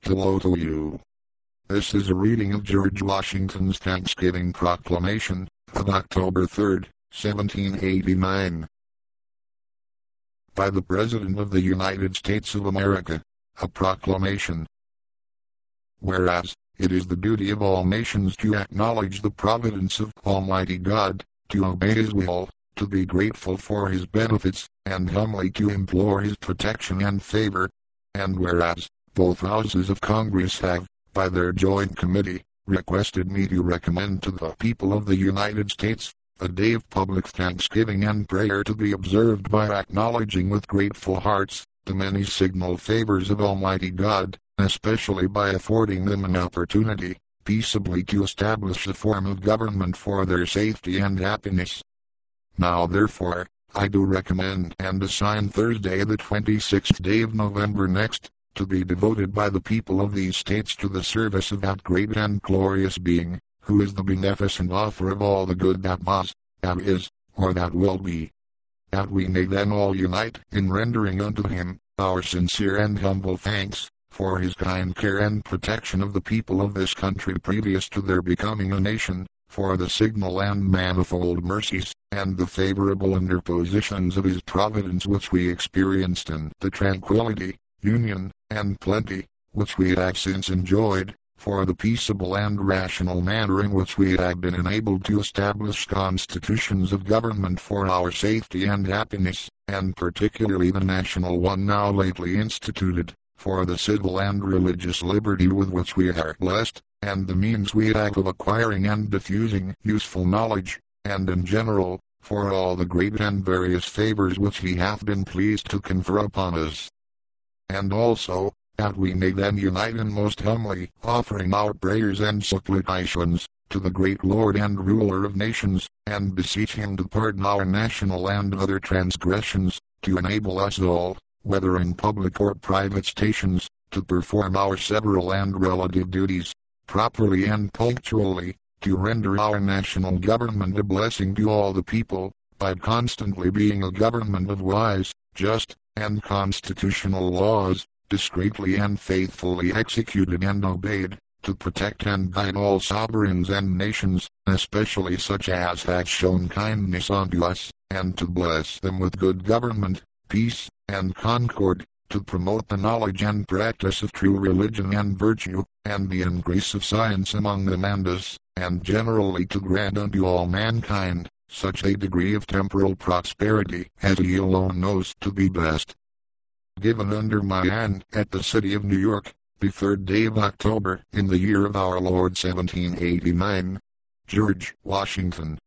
Hello to you. This is a reading of George Washington's Thanksgiving Proclamation of October 3, 1789. By the President of the United States of America, a proclamation. Whereas, it is the duty of all nations to acknowledge the providence of Almighty God, to obey His will, to be grateful for His benefits, and humbly to implore His protection and favor. And whereas, both houses of Congress have, by their joint committee, requested me to recommend to the people of the United States a day of public thanksgiving and prayer to be observed by acknowledging with grateful hearts the many signal favors of Almighty God, especially by affording them an opportunity, peaceably to establish a form of government for their safety and happiness. Now therefore, I do recommend and assign Thursday the 26th day of November next, to be devoted by the people of these states to the service of that great and glorious being, who is the beneficent author of all the good that was, that is, or that will be. That we may then all unite in rendering unto Him our sincere and humble thanks, for His kind care and protection of the people of this country previous to their becoming a nation, for the signal and manifold mercies, and the favorable interpositions of His providence which we experienced in the tranquility, union, and plenty, which we have since enjoyed, for the peaceable and rational manner in which we have been enabled to establish constitutions of government for our safety and happiness, and particularly the national one now lately instituted, for the civil and religious liberty with which we are blessed, and the means we have of acquiring and diffusing useful knowledge, and in general, for all the great and various favors which He hath been pleased to confer upon us. And also, that we may then unite in most humbly offering our prayers and supplications to the great Lord and Ruler of nations, and beseech Him to pardon our national and other transgressions, to enable us all, whether in public or private stations, to perform our several and relative duties, properly and punctually, to render our national government a blessing to all the people, by constantly being a government of wise, just, and constitutional laws, discreetly and faithfully executed and obeyed, to protect and guide all sovereigns and nations, especially such as have shown kindness unto us, and to bless them with good government, peace, and concord, to promote the knowledge and practice of true religion and virtue, and the increase of science among them and us, and generally to grant unto all mankind such a degree of temporal prosperity as He alone knows to be best. Given under my hand at the city of New York, the 3rd day of October in the year of our Lord 1789. George Washington.